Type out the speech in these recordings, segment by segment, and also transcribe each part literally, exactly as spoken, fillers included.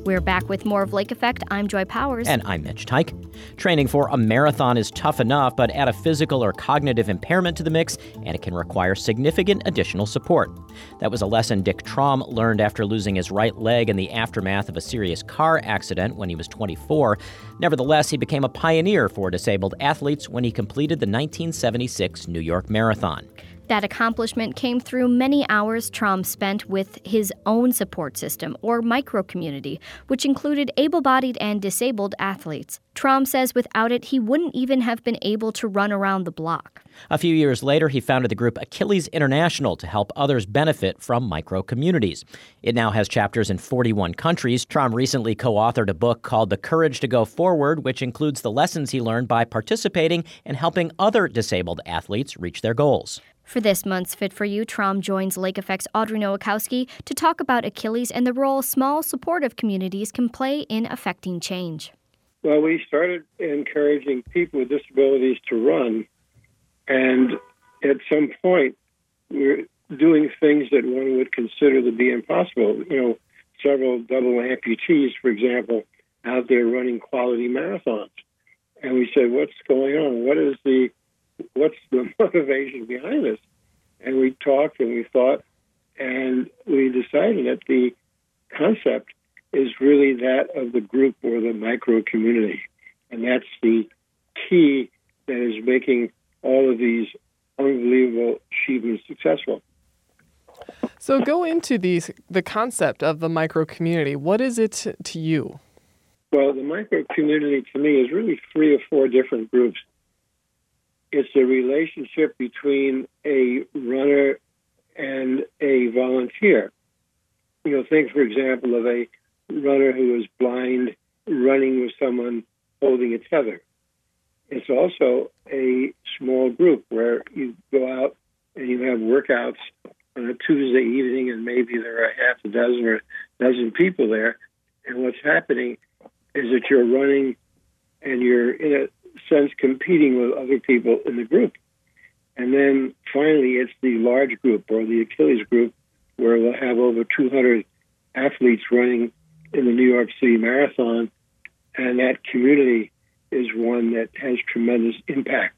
We're back with more of Lake Effect. I'm Joy Powers. And I'm Mitch Teich. Training for a marathon is tough enough, but add a physical or cognitive impairment to the mix, and it can require significant additional support. That was a lesson Dick Traum learned after losing his right leg in the aftermath of a serious car accident when he was twenty-four. Nevertheless, he became a pioneer for disabled athletes when he completed the nineteen seventy-six New York Marathon. That accomplishment came through many hours Traum spent with his own support system, or micro-community, which included able-bodied and disabled athletes. Traum says without it, he wouldn't even have been able to run around the block. A few years later, he founded the group Achilles International to help others benefit from micro-communities. It now has chapters in forty-one countries. Traum recently co-authored a book called The Courage to Go Forward, which includes the lessons he learned by participating and helping other disabled athletes reach their goals. For this month's Fit for You, Traum joins Lake Effect's Audrey Nowakowski to talk about Achilles and the role small, supportive communities can play in affecting change. Well, we started encouraging people with disabilities to run, and at some point, we're doing things that one would consider to be impossible. You know, several double amputees, for example, out there running quality marathons. And we said, what's going on? What is the What's the motivation behind this? And we talked and we thought, and we decided that the concept is really that of the group or the micro community. And that's the key that is making all of these unbelievable achievements successful. So go into these, the concept of the micro community. What is it to you? Well, the micro community to me is really three or four different groups. It's a relationship between a runner and a volunteer. You know, think, for example, of a runner who is blind running with someone holding a tether. It's also a small group where you go out and you have workouts on a Tuesday evening, and maybe there are half a dozen or a dozen people there. And what's happening is that you're running and you're in a sense competing with other people in the group. And then finally, it's the large group or the Achilles group, where we'll have over two hundred athletes running in the New York City Marathon. And that community is one that has tremendous impact.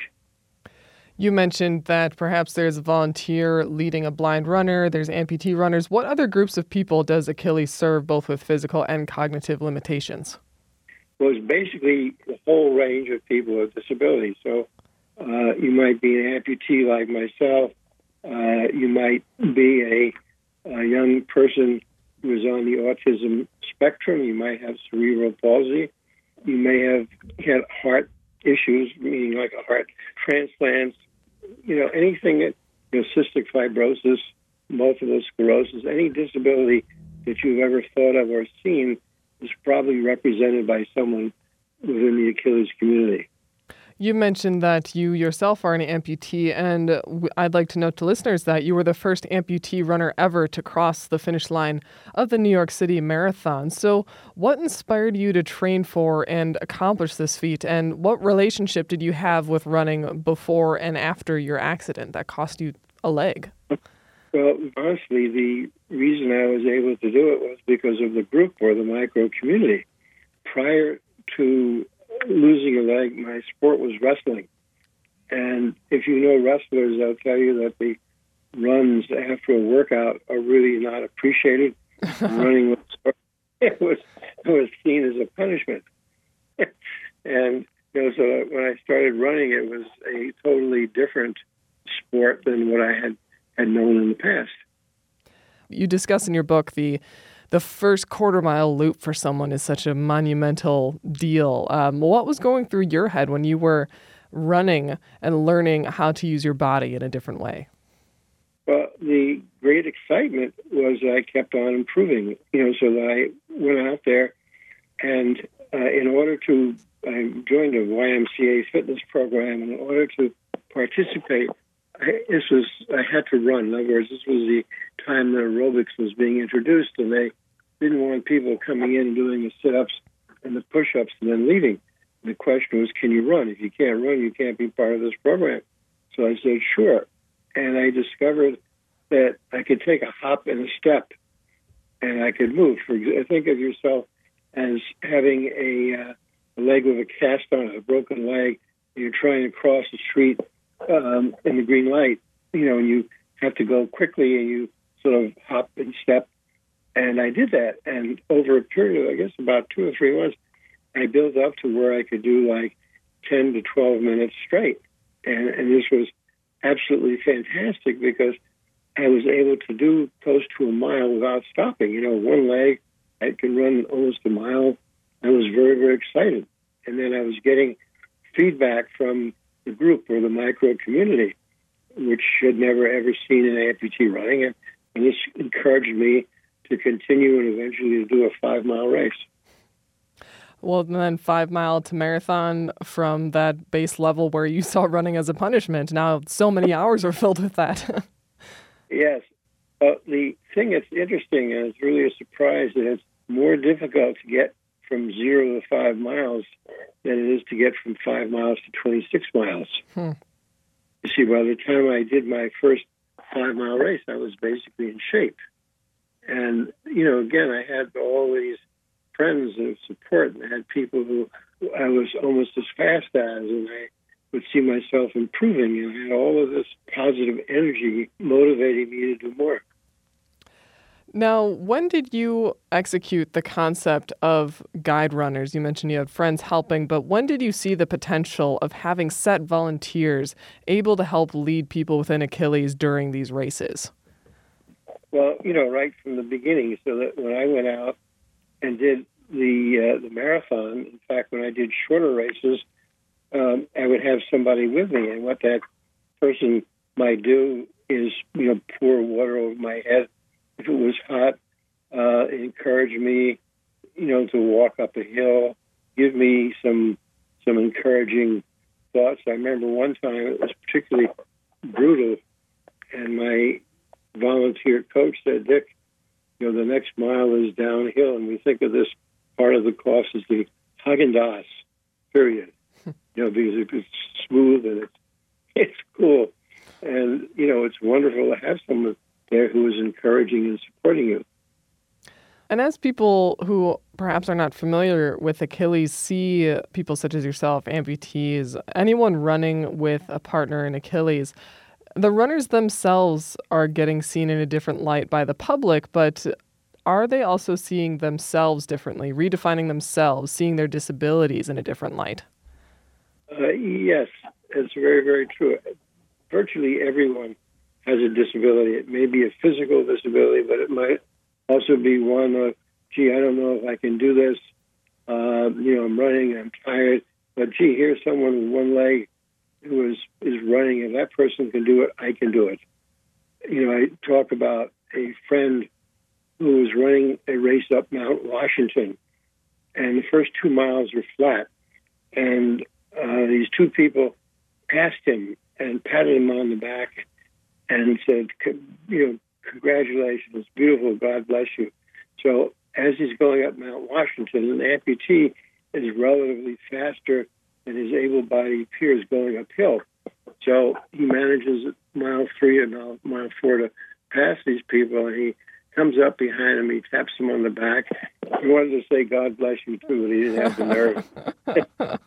You mentioned that perhaps there's a volunteer leading a blind runner, there's amputee runners. What other groups of people does Achilles serve, both with physical and cognitive limitations? Well, it's basically the whole range of people with disabilities. So uh, you might be an amputee like myself. Uh, you might be a, a young person who is on the autism spectrum. You might have cerebral palsy. You may have had heart issues, meaning like a heart transplant. You know, anything that, you know, cystic fibrosis, multiple sclerosis, any disability that you've ever thought of or seen is probably represented by someone within the Achilles community. You mentioned that you yourself are an amputee, and I'd like to note to listeners that you were the first amputee runner ever to cross the finish line of the New York City Marathon. So what inspired you to train for and accomplish this feat, and what relationship did you have with running before and after your accident that cost you a leg? Well, honestly, the reason I was able to do it was because of the group or the micro community. Prior to losing a leg, my sport was wrestling. And if you know wrestlers, they'll tell you that the runs after a workout are really not appreciated. Running was, it was it was seen as a punishment. And you know, so when I started running, it was a totally different sport than what I had had known in the past. You discuss in your book the the first quarter mile loop for someone is such a monumental deal. Um, what was going through your head when you were running and learning how to use your body in a different way? Well, the great excitement was I kept on improving, you know, so that I went out there and uh, in order to, I joined a Y M C A fitness program, and in order to participate, I, this was, I had to run. In other words, this was the time that aerobics was being introduced, and they didn't want people coming in and doing the sit-ups and the push-ups and then leaving. The question was, can you run? If you can't run, you can't be part of this program. So I said, sure. And I discovered that I could take a hop and a step, and I could move. For think of yourself as having a, uh, a leg with a cast on it, a broken leg, and you're trying to cross the street um, in the green light, you know, and you have to go quickly and you sort of hop and step. And I did that. And over a period of, I guess, about two or three months, I built up to where I could do like ten to twelve minutes straight. And, and this was absolutely fantastic because I was able to do close to a mile without stopping. You know, one leg, I can run almost a mile. I was very, very excited. And then I was getting feedback from the group or the micro community, which had never ever seen an amputee running. And, and this encouraged me to continue and eventually to do a five-mile race. Well, then five mile to marathon from that base level where you saw running as a punishment. Now so many hours are filled with that. Yes. Uh, the thing that's interesting, and it's really a surprise, that it's more difficult to get from zero to five miles than it is to get from five miles to twenty-six miles. Hmm. You see, by the time I did my first five-mile race, I was basically in shape. And, you know, again, I had all these friends of support, and I had people who I was almost as fast as, and I would see myself improving, and I had all of this positive energy motivating me to do more. Now, when did you execute the concept of guide runners? You mentioned you had friends helping, but when did you see the potential of having set volunteers able to help lead people within Achilles during these races? Well, you know, right from the beginning, so that when I went out and did the uh, the marathon, in fact, when I did shorter races, um, I would have somebody with me, and what that person might do is, you know, pour water over my head if it was hot, uh, encourage me, you know, to walk up a hill, give me some some encouraging thoughts. I remember one time it was particularly brutal, and my volunteer coach said, "Dick, you know, the next mile is downhill, and we think of this part of the course as the Haagen-Dazs, period. You know, because it's smooth and it's it's cool, and you know, it's wonderful to have someone there who is encouraging and supporting you." And as people who perhaps are not familiar with Achilles see people such as yourself, amputees, anyone running with a partner in Achilles, the runners themselves are getting seen in a different light by the public, but are they also seeing themselves differently, redefining themselves, seeing their disabilities in a different light? Uh, yes, it's very, very true. Virtually everyone has a disability. It may be a physical disability, but it might also be one of, gee, I don't know if I can do this. Uh, you know, I'm running, I'm tired. But gee, here's someone with one leg who is, is running. If that person can do it, I can do it. You know, I talk about a friend who was running a race up Mount Washington, and the first two miles were flat. And uh, these two people passed him and patted him on the back and said, you know, congratulations, beautiful, God bless you. So as he's going up Mount Washington, an amputee is relatively faster than his able-bodied peers going uphill. So he manages at mile three and mile, mile four to pass these people, and he comes up behind him, he taps him on the back. He wanted to say, God bless you, too, but he didn't have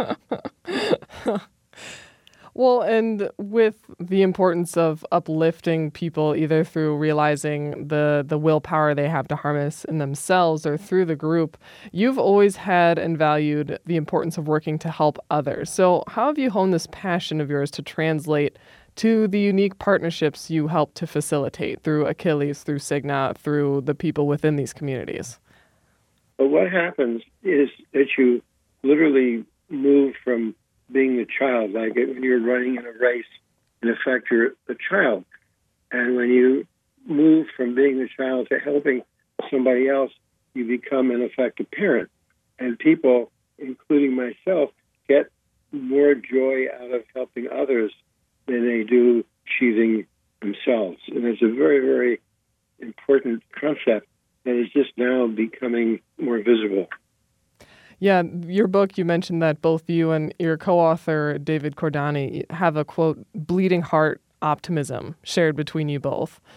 the nerve. Well, and with the importance of uplifting people either through realizing the, the willpower they have to harness in themselves or through the group, you've always had and valued the importance of working to help others. So how have you honed this passion of yours to translate to the unique partnerships you help to facilitate through Achilles, through Cigna, through the people within these communities? Well, what happens is that you literally move from being the child, like when you're running in a race, in effect, you're the child. And when you move from being the child to helping somebody else, you become, in effect, a parent. And people, including myself, get more joy out of helping others than they do achieving themselves. And it's a very, very important concept that is just now becoming more visible. Yeah, your book, you mentioned that both you and your co-author, David Cordani, have a, quote, bleeding heart optimism shared between you both.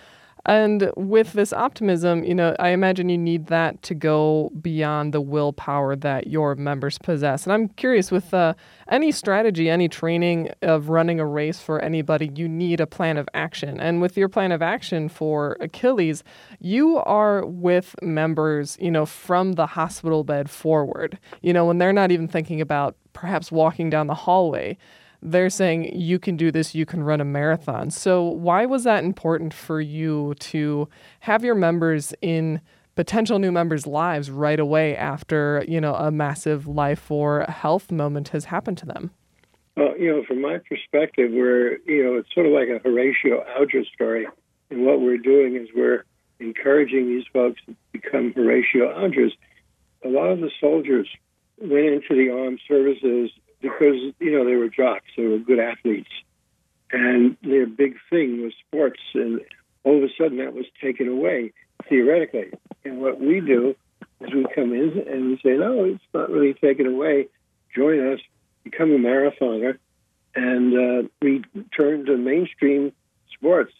And with this optimism, you know, I imagine you need that to go beyond the willpower that your members possess. And I'm curious, with uh, any strategy, any training of running a race for anybody, you need a plan of action. And with your plan of action for Achilles, you are with members, you know, from the hospital bed forward, you know, when they're not even thinking about perhaps walking down the hallway. They're saying, you can do this, you can run a marathon. So why was that important for you to have your members in potential new members' lives right away after, you know, a massive life or health moment has happened to them? Well, you know, from my perspective, we're, you know, it's sort of like a Horatio Alger story. And what we're doing is we're encouraging these folks to become Horatio Algers. A lot of the soldiers went into the armed services because, you know, they were jocks, they were good athletes, and their big thing was sports, and all of a sudden that was taken away, theoretically. And what we do is we come in and we say, no, it's not really taken away. Join us, become a marathoner, and uh, we turn to mainstream sports.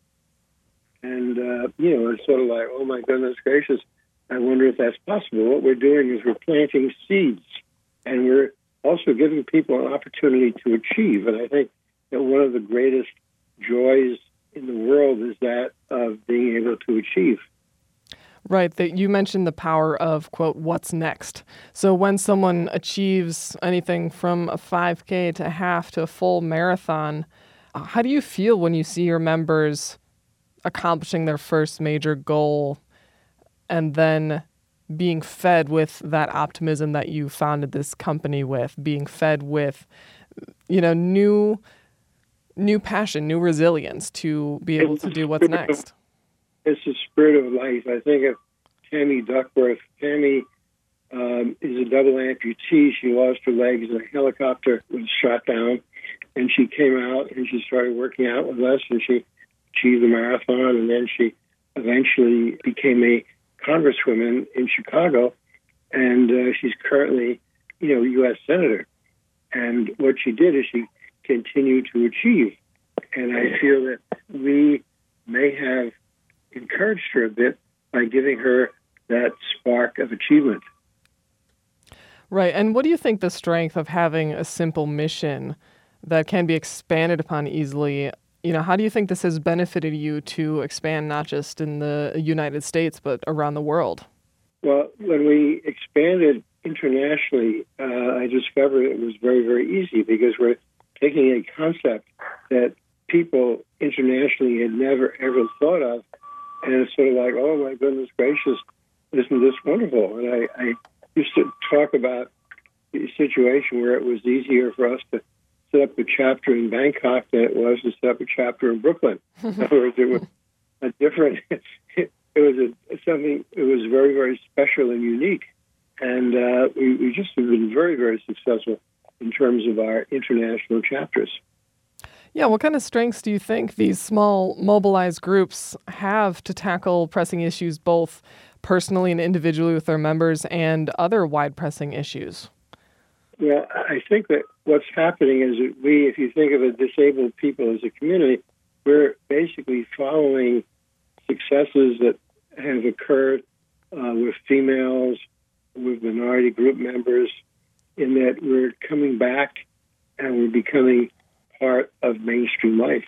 And, uh, you know, it's sort of like, oh, my goodness gracious, I wonder if that's possible. What we're doing is we're planting seeds, and we're also giving people an opportunity to achieve. And I think that one of the greatest joys in the world is that of being able to achieve. Right. That you mentioned the power of, quote, what's next. So when someone achieves anything from a five K to a half to a full marathon, how do you feel when you see your members accomplishing their first major goal and then being fed with that optimism that you founded this company with, being fed with, you know, new new passion, new resilience to be able to do what's next? It's the spirit of life. I think of Tammy Duckworth. Tammy um, is a double amputee. She lost her legs in a helicopter, was shot down, and she came out and she started working out with us, and she achieved the marathon, and then she eventually became a congresswoman in Chicago, and uh, she's currently, you know, U S senator. And what she did is she continued to achieve. And I feel that we may have encouraged her a bit by giving her that spark of achievement. Right. And what do you think the strength of having a simple mission that can be expanded upon easily? You know, how do you think this has benefited you to expand not just in the United States, but around the world? Well, when we expanded internationally, uh, I discovered it was very, very easy because we're taking a concept that people internationally had never, ever thought of. And it's sort of like, oh, my goodness gracious, isn't this wonderful? And I, I used to talk about the situation where it was easier for us to set up a chapter in Bangkok than it was to set up a chapter in Brooklyn. In other words, it was a different, it was a, something, it was very, very special and unique. And uh, we, we just have been very, very successful in terms of our international chapters. Yeah, what kind of strengths do you think these small mobilized groups have to tackle pressing issues both personally and individually with their members and other wide-pressing issues? Well, I think that what's happening is that we, if you think of it, disabled people as a community, we're basically following successes that have occurred uh, with females, with minority group members, in that we're coming back and we're becoming part of mainstream life.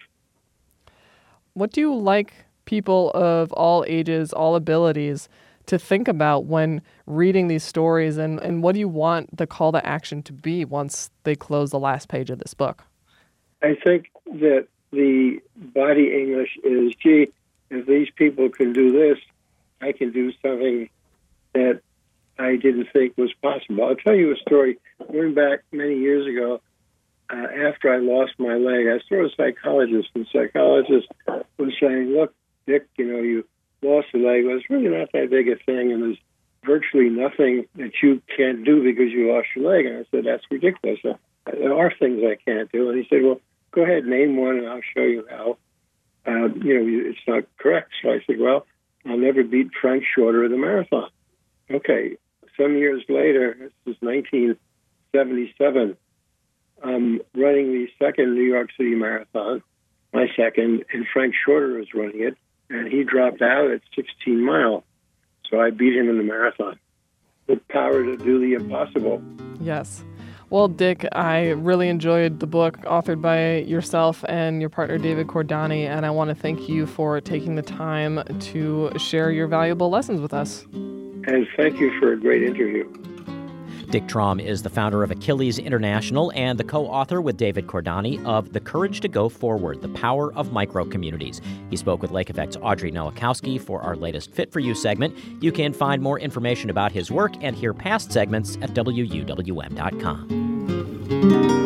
What do you like people of all ages, all abilities, to think about when reading these stories, and, and what do you want the call to action to be once they close the last page of this book? I think that the body English is, gee, if these people can do this, I can do something that I didn't think was possible. I'll tell you a story. Going back many years ago, uh, after I lost my leg, I saw a psychologist, and the psychologist was saying, look, Dick, you know, you lost a leg. Well, it's really not that big a thing, and there's virtually nothing that you can't do because you lost your leg. And I said, that's ridiculous. Uh, there are things I can't do. And he said, well, go ahead, name one, and I'll show you how. Uh, you know, it's not correct. So I said, well, I'll never beat Frank Shorter at the marathon. Okay. Some years later, this was nineteen seventy-seven, I'm running the second New York City Marathon, my second, and Frank Shorter was running it. and he dropped out at sixteen miles. So I beat him in the marathon. The power to do the impossible. Yes. Well, Dick, I really enjoyed the book authored by yourself and your partner, David Cordani, and I want to thank you for taking the time to share your valuable lessons with us. And thank you for a great interview. Dick Traum is the founder of Achilles International and the co-author with David Cordani of The Courage to Go Forward, The Power of Micro-Communities. He spoke with Lake Effect's Audrey Nowakowski for our latest Fit for You segment. You can find more information about his work and hear past segments at W U W M dot com.